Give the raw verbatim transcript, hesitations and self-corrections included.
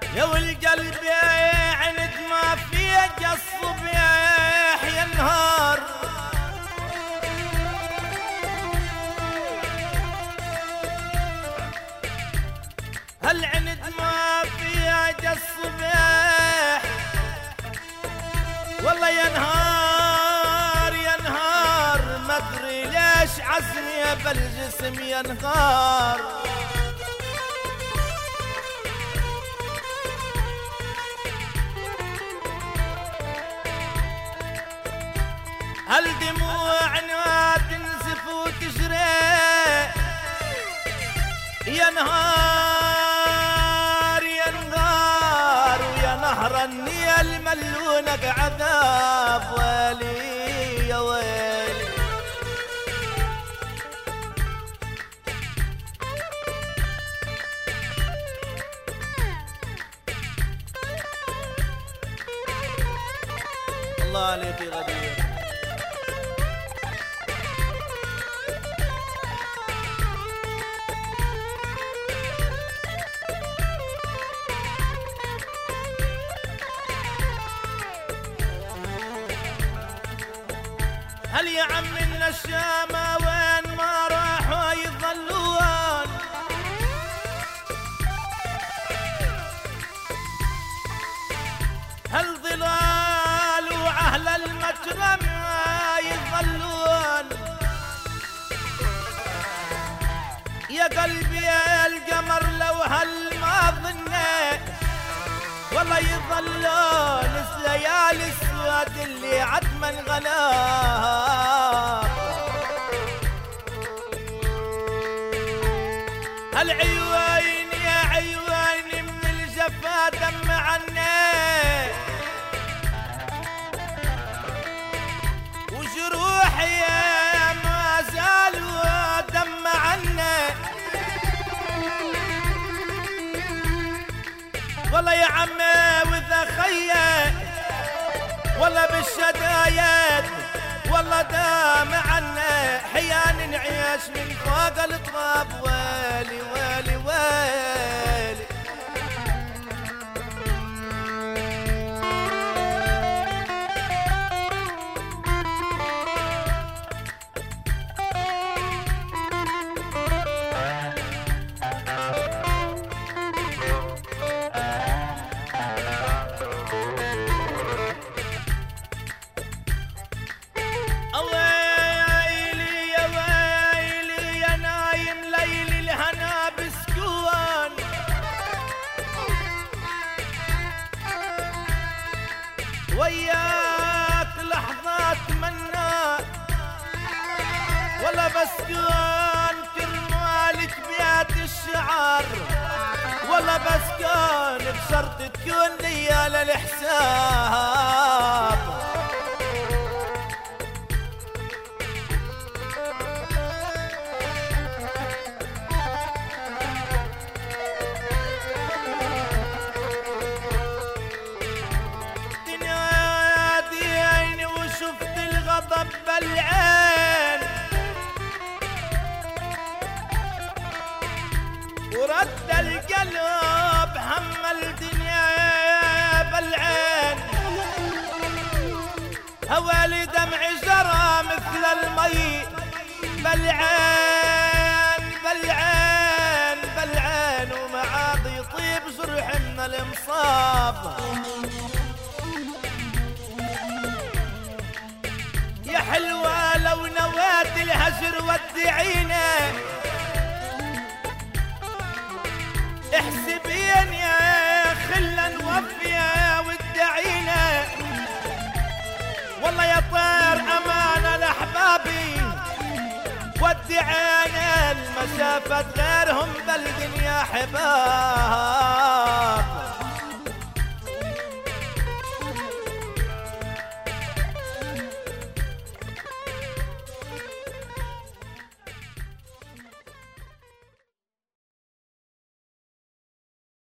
يا والقلب عند ما فيه الصبيح ينهار، هل عند ما فيه الصبيح والله ينهار ينهار، ما ادري ليش عزمي بالجسم ينهار. هل دموعنا تنزف وتجري ينهار ينهار، ويا نهر النيل ملونك عذاب، ويلي يا ويلي. الله عليك يا غدير. هل يا عم النشامة وين ما راحوا يظلون، هل ظلال وأهل المجرم يظلون، يا قلبي يا القمر لو هل ما ظنيت والله يظلون الليالي السواد اللي عدما غلاب. هالعيوين يا عيوين من الجفا دم عني، وجروحي ما زالوا دم عني، والله يا عمي واذا خيّ والله بالشدايد والله دام عنا، حيان نعيش من فوق التراب، ويلي ويلي ويلي. وياك لحظات منا ولا بسكن كرمالك بيات الشعر، ولا بسكن بشرط تكون ليا للحساب. بالعين ورد القلب هم الدنيا بالعين، هوالي دمع جرى مثل المي بالعين بالعين بالعين، وما عاد يطيب جرح من المصاب. يا حلوة لو نويت الهجر ودعينا، احسبين يا خلا نوفيا وادعينا، والله يا طير أمانة لأحبابي ودعينا، المسافة غيرهم بالدنيا حباب.